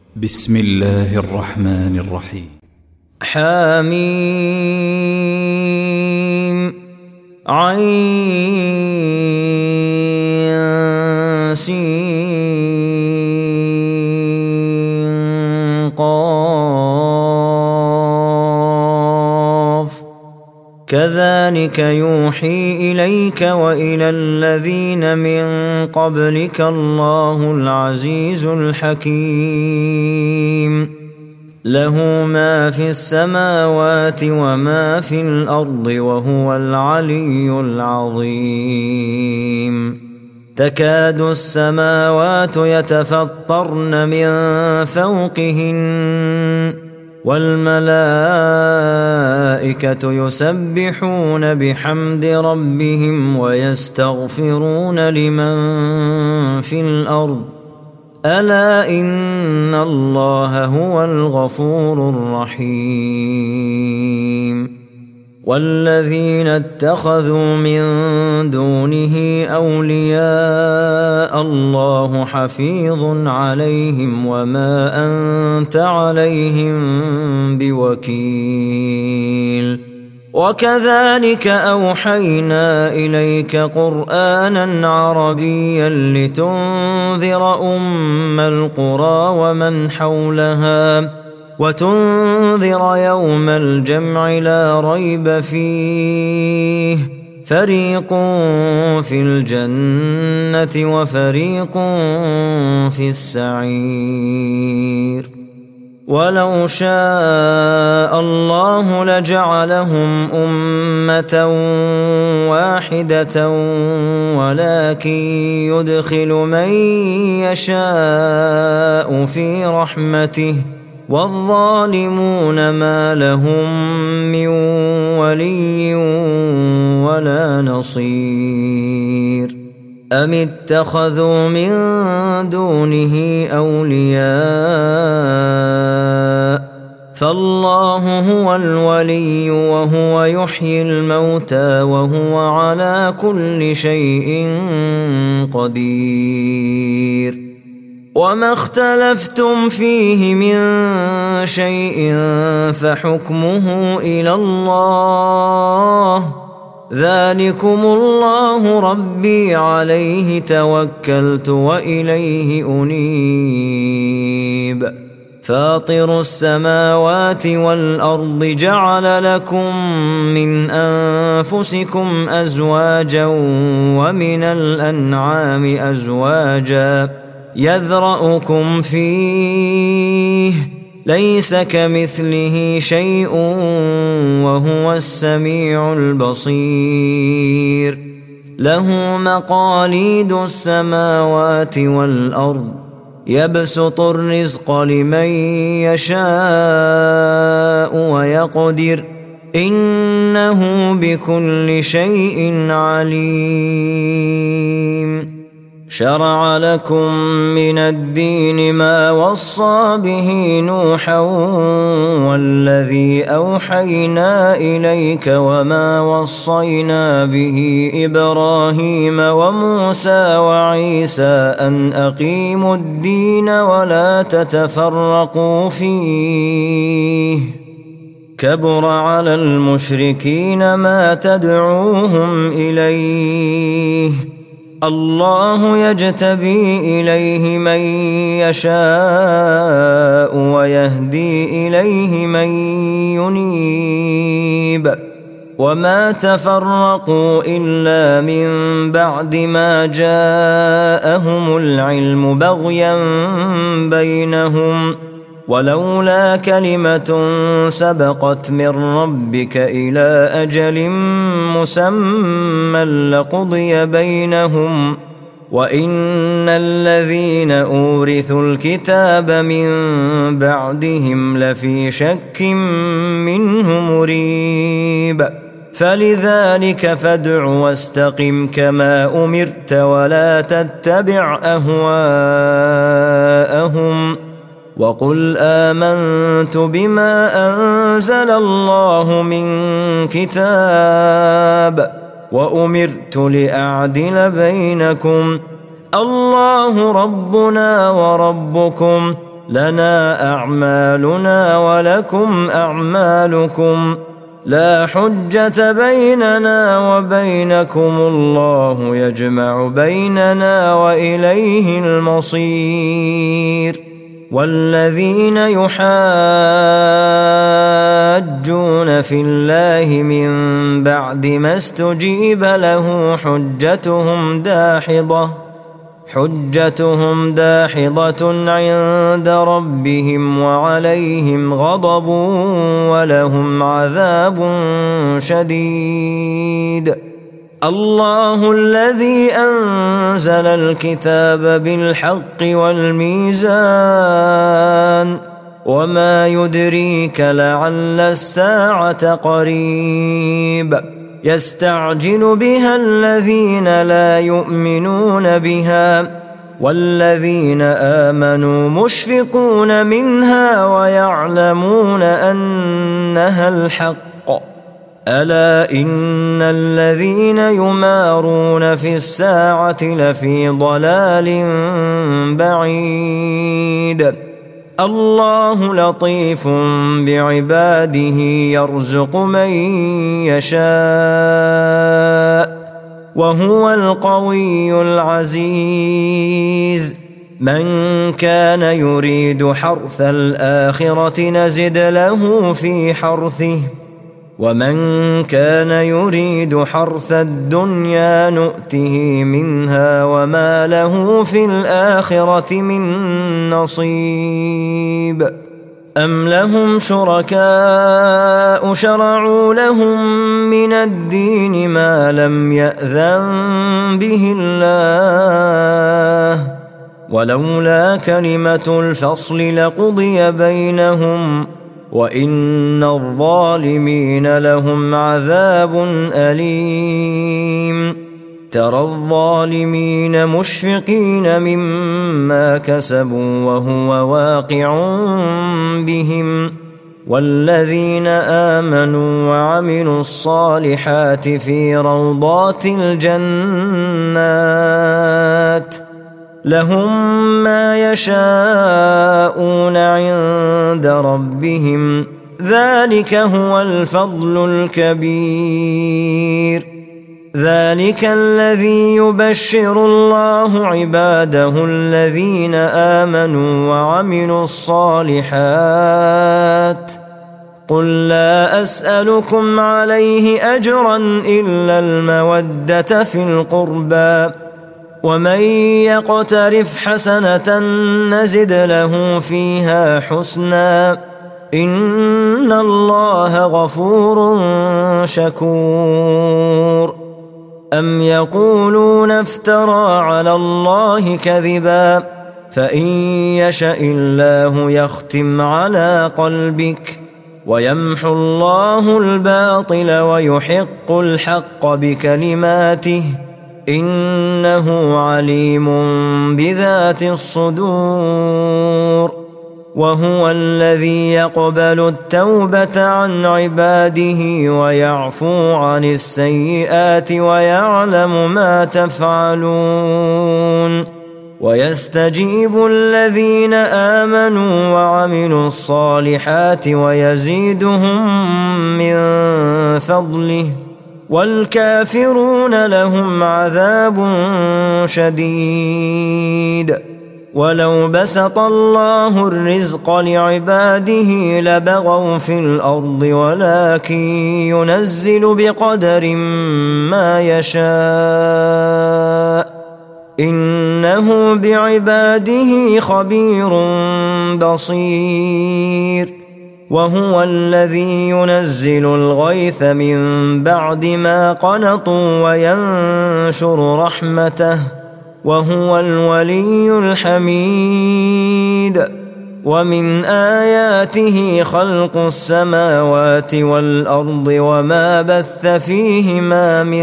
بسم الله الرحمن الرحيم. حميم عين سين قاف كذلك يوحي إليك وإلى الذين من قبلك الله العزيز الحكيم له ما في السماوات وما في الأرض وهو العلي العظيم تكاد السماوات يتفطرن من فوقهن والملائكة يسبحون بحمد ربهم ويستغفرون لمن في الأرض ألا إن الله هو الغفور الرحيم والذين اتخذوا من دونه أولياء الله حفيظ عليهم وما أنت عليهم بوكيل وكذلك أوحينا إليك قرآنا عربيا لتنذر أم القرى ومن حولها وتنذر يوم الجمع لا ريب فيه فريق في الجنة وفريق في السعير ولو شاء الله لجعلهم أمة واحدة ولكن يدخل من يشاء في رحمته والظالمون ما لهم من ولي ولا نصير أم اتخذوا من دونه أولياء فالله هو الولي وهو يحيي الموتى وهو على كل شيء قدير وما اختلفتم فيه من شيء فحكمه إلى الله ذلكم الله ربي عليه توكلت وإليه أنيب فاطر السماوات والأرض جعل لكم من أنفسكم أزواجا ومن الأنعام أزواجا يذرأكم فيه ليس كمثله شيء وهو السميع البصير له مقاليد السماوات والأرض يبسط الرزق لمن يشاء ويقدر إنه بكل شيء عليم شرع لكم من الدين ما وصى به نوحا والذي أوحينا إليك وما وصينا به إبراهيم وموسى وعيسى أن أقيموا الدين ولا تتفرقوا فيه كبر على المشركين ما تدعوهم إليه الله يجتبي إليه من يشاء ويهدي إليه من ينيب وما تفرقوا إلا من بعد ما جاءهم العلم بغيا بينهم ولولا كلمة سبقت من ربك إلى أجل مسمى لقضي بينهم وإن الذين أورثوا الكتاب من بعدهم لفي شك منه مريب فلذلك فادع واستقم كما أمرت ولا تتبع أهواءهم وقل آمنت بما أنزل الله من كتاب وأمرت لأعدل بينكم الله ربنا وربكم لنا أعمالنا ولكم أعمالكم لا حجة بيننا وبينكم الله يجمع بيننا وإليه المصير والذين يحاجون في الله من بعد ما استجيب له حجتهم داحضة عند ربهم وعليهم غضب ولهم عذاب شديد الله الذي أنزل الكتاب بالحق والميزان وما يدريك لعل الساعة قريب يستعجل بها الذين لا يؤمنون بها والذين آمنوا مشفقون منها ويعلمون أنها الحق ألا إن الذين يمارون في الساعة لفي ضلال بعيد الله لطيف بعباده يرزق من يشاء وهو القوي العزيز من كان يريد حرث الآخرة نزد له في حرثه ومن كان يريد حرث الدنيا نؤته منها وما له في الآخرة من نصيب أم لهم شركاء شرعوا لهم من الدين ما لم يأذن به الله ولولا كلمة الفصل لقضي بينهم وإن الظالمين لهم عذاب أليم ترى الظالمين مشفقين مما كسبوا وهو واقع بهم والذين آمنوا وعملوا الصالحات في روضات الجنات لهم ما يشاءون عند ربهم ذلك هو الفضل الكبير ذلك الذي يبشر الله عباده الذين آمنوا وعملوا الصالحات قل لا أسألكم عليه أجرا إلا المودة في القربى ومن يقترف حسنة نزد له فيها حسنا إن الله غفور شكور أم يقولون افترى على الله كذبا فإن يشأ الله يختم على قلبك ويمحو الله الباطل ويحق الحق بكلماته إنه عليم بذات الصدور وهو الذي يقبل التوبة عن عباده ويعفو عن السيئات ويعلم ما تفعلون ويستجيب الذين آمنوا وعملوا الصالحات ويزيدهم من فضله والكافرون لهم عذاب شديد ولو بسط الله الرزق لعباده لبغوا في الأرض ولكن ينزل بقدر ما يشاء إنه بعباده خبير بصير وهو الذي ينزل الغيث من بعد ما قنطوا وينشر رحمته وهو الولي الحميد ومن آياته خلق السماوات والأرض وما بث فيهما من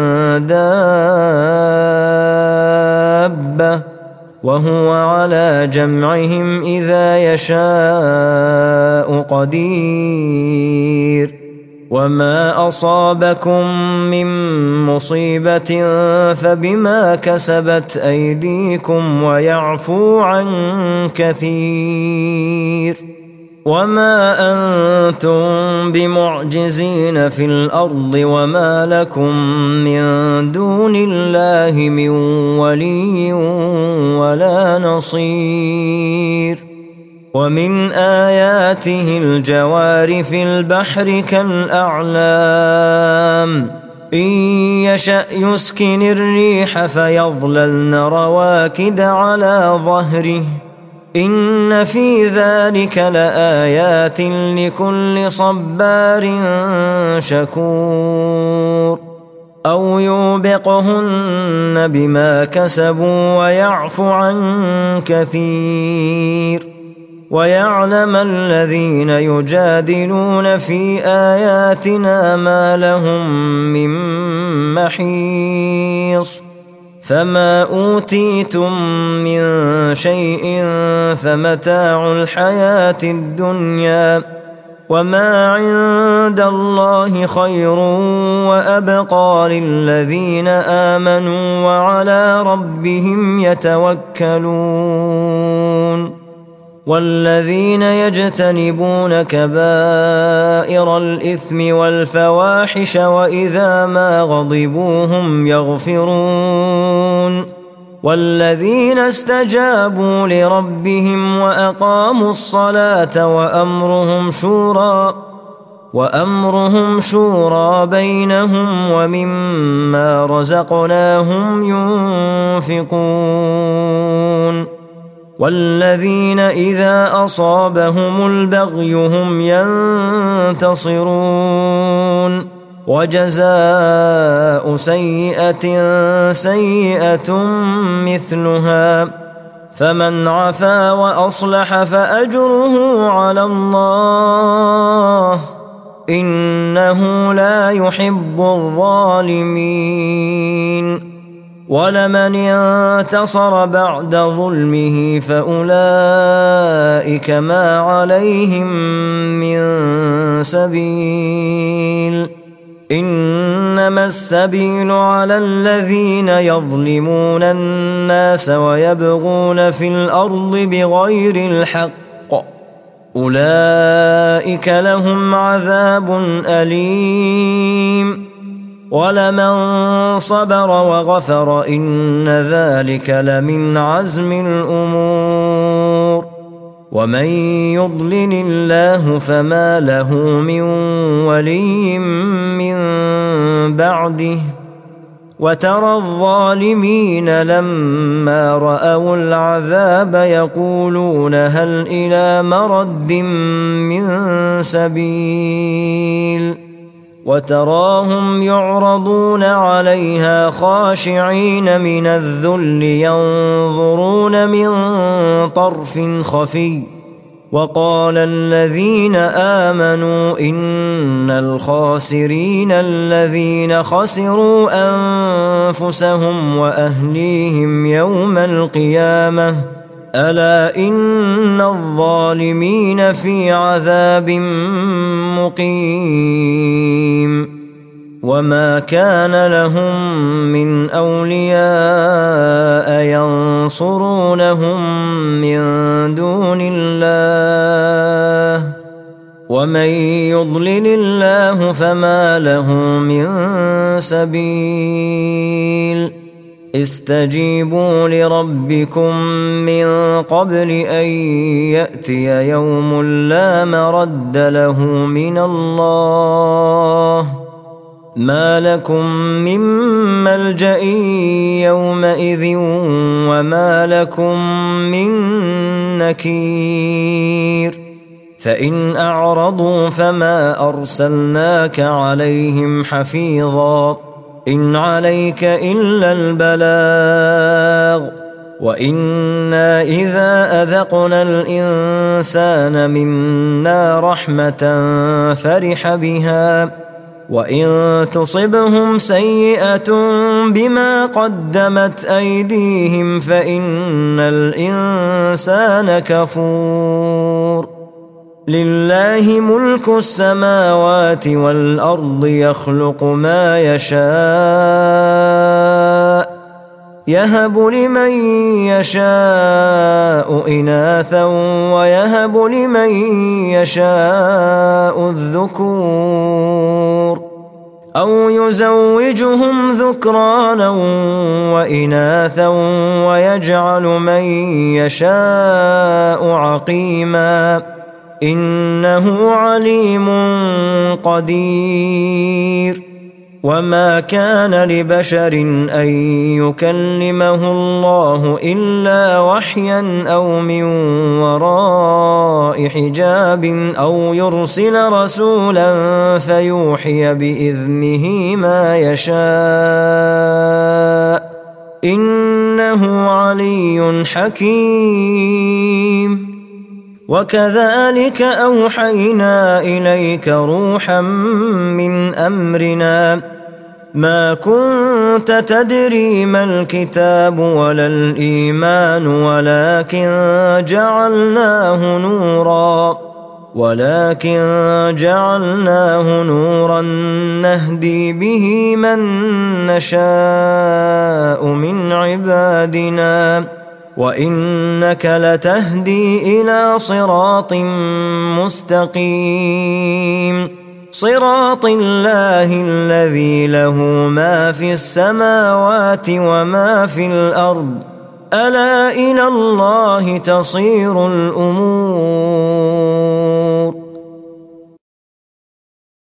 دابة وهو على جمعهم إذا يشاء قدير وما أصابكم من مصيبة فبما كسبت أيديكم ويعفو عن كثير وما أنتم بمعجزين في الأرض وما لكم من دون الله من ولي ولا نصير ومن آياته الجوار في البحر كالأعلام إن يشأ يسكن الريح فيظللن رواكد على ظهره إن في ذلك لآيات لكل صبار شكور أو يوبقهن بما كسبوا ويعفو عن كثير ويعلم الذين يجادلون في آياتنا ما لهم من محيص فما أوتيتم من شيء فمتاع الحياة الدنيا وما عند الله خير وأبقى للذين آمنوا وعلى ربهم يتوكلون والذين يجتنبون كبائر الإثم والفواحش وإذا ما غضبوا هم يغفرون والذين استجابوا لربهم وأقاموا الصلاة وأمرهم شورى بينهم ومما رزقناهم ينفقون والذين إذا أصابهم البغي هم ينتصرون وجزاء سيئة سيئة مثلها فمن عفا وأصلح فأجره على الله إنه لا يحب الظالمين ولمن انتصر بعد ظلمه فأولئك ما عليهم من سبيل إنما السبيل على الذين يظلمون الناس ويبغون في الأرض بغير الحق أولئك لهم عذاب أليم ولمن صبر وغفر إن ذلك لمن عزم الأمور ومن يضلل الله فما له من ولي من بعده وترى الظالمين لما رأوا العذاب يقولون هل إلى مرد من سبيل وتراهم يعرضون عليها خاشعين من الذل ينظرون من طرف خفي وقال الذين آمنوا إن الخاسرين الذين خسروا أنفسهم وأهليهم يوم القيامة ألا إن الظالمين في عذاب مقيم وما كان لهم من أولياء ينصرونهم من دون الله ومن يضلل الله فما له من سبيل استجيبوا لربكم من قبل أن يأتي يوم لا مرد له من الله ما لكم من ملجأ يومئذ وما لكم من نكير فإن أعرضوا فما أرسلناك عليهم حفيظا إن عليك إلا البلاغ وإنا إذا أذقنا الإنسان منا رحمة فرح بها وإن تصبهم سيئة بما قدمت أيديهم فإن الإنسان كفور لله ملك السماوات والأرض يخلق ما يشاء يهب لمن يشاء إناثا ويهب لمن يشاء الذكور أو يزوجهم ذكرانا وإناثا ويجعل من يشاء عقيما إنه عليم قدير وما كان لبشر أن يكلمه الله إلا وحيا أو من وراء حجاب أو يرسل رسولا فيوحي بإذنه ما يشاء إنه علي حكيم وكذلك أوحينا إليك روحا من أمرنا ما كنت تدري ما الكتاب ولا الإيمان ولكن جعلناه نورا نهدي به من نشاء من عبادنا وإنك لتهدي إلى صراط مستقيم صراط الله الذي له ما في السماوات وما في الأرض ألا إلى الله تصير الأمور